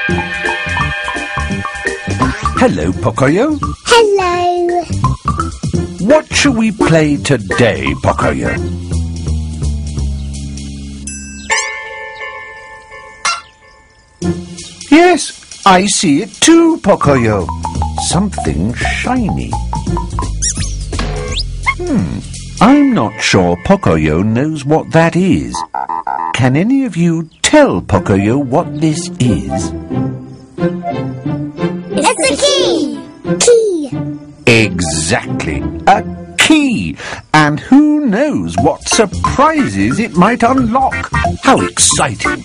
Hello, Pocoyo. Hello. What shall we play today, Pocoyo? Yes, I see it too, Pocoyo. Something shiny. I'm not sure Pocoyo knows what that is. Can any of you tell Pocoyo what this is? It's a key. Key. Exactly, a key. And who knows what surprises it might unlock. How exciting.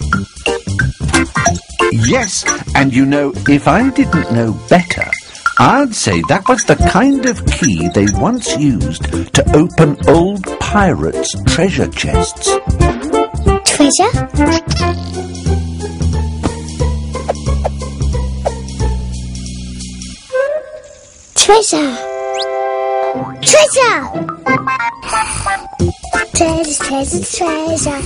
Yes, and you know, if I didn't know better, I'd say that was the kind of key they once used to open old pirates' treasure chests. Treasure? Treasure. Treasure. Treasure, treasure, treasure.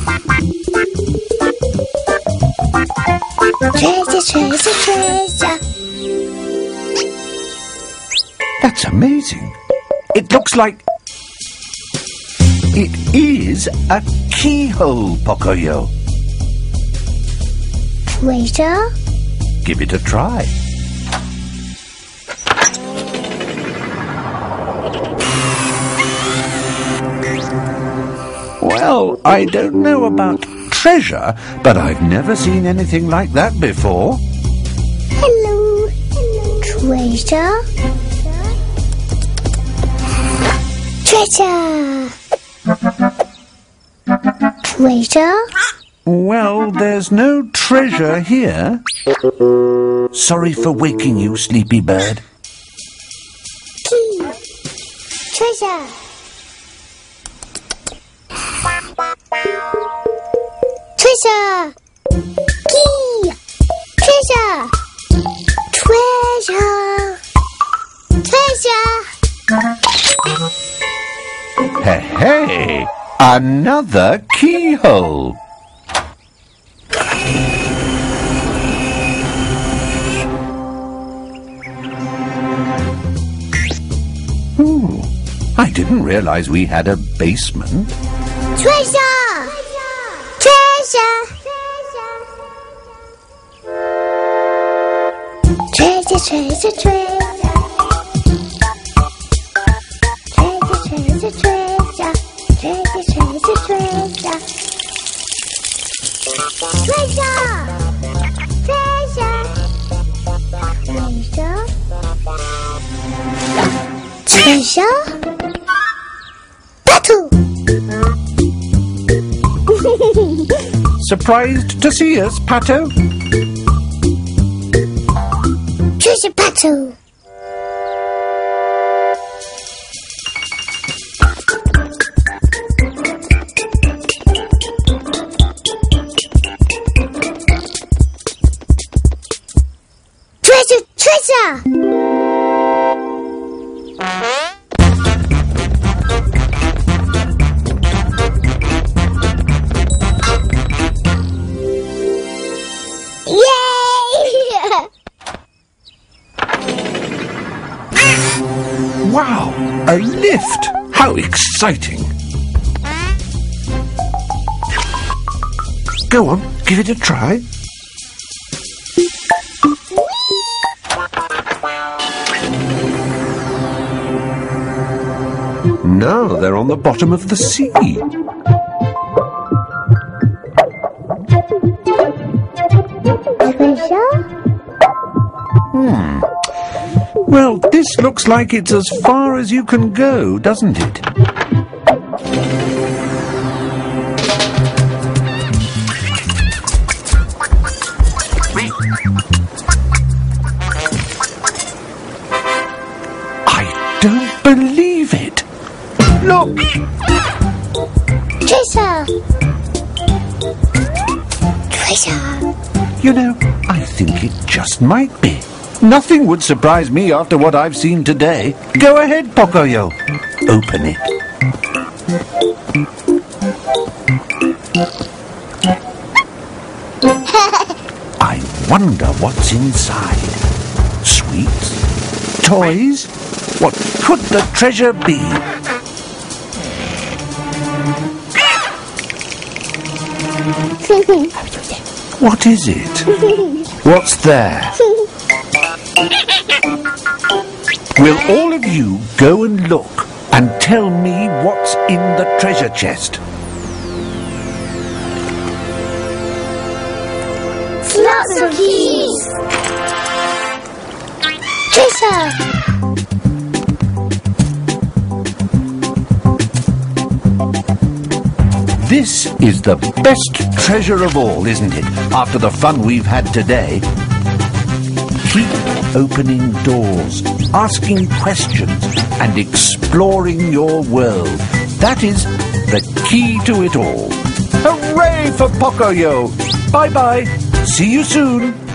Treasure, treasure, treasure. That's amazing. It looks like... It is a keyhole, Pocoyo. Treasure? Give it a try. Well, I don't know about treasure, but I've never seen anything like that before. Hello. Treasure? Treasure. Treasure? Well, there's no treasure here. Sorry for waking you, sleepy bird. Key. Treasure. Treasure. Key. Treasure. Treasure. Treasure. Hey, hey! Another keyhole! Ooh, I didn't realize we had a basement. Treasure. Treasure. Treasure, treasure, treasure. Treasure, treasure, treasure. Treasure, treasure, treasure. Treasure. Treasure. Treasure. Battle. Surprised to see us, Pato? Treasure battle. Treasure, treasure. Wow, a lift! How exciting! Go on, give it a try. Now they're on the bottom of the sea. Well, this looks like it's as far as you can go, doesn't it? I don't believe it. Look! Treasure! Treasure! You know, I think it just might be. Nothing would surprise me after what I've seen today. Go ahead, Pocoyo. Open it. I wonder what's inside. Sweets? Toys? What could the treasure be? What is it? What's there? Will all of you go and look and tell me what's in the treasure chest? Lots of keys. Treasure. This is the best treasure of all, isn't it? After the fun we've had today. Keep opening doors, asking questions, and exploring your world. That is the key to it all. Hooray for Pocoyo! Bye-bye. See you soon.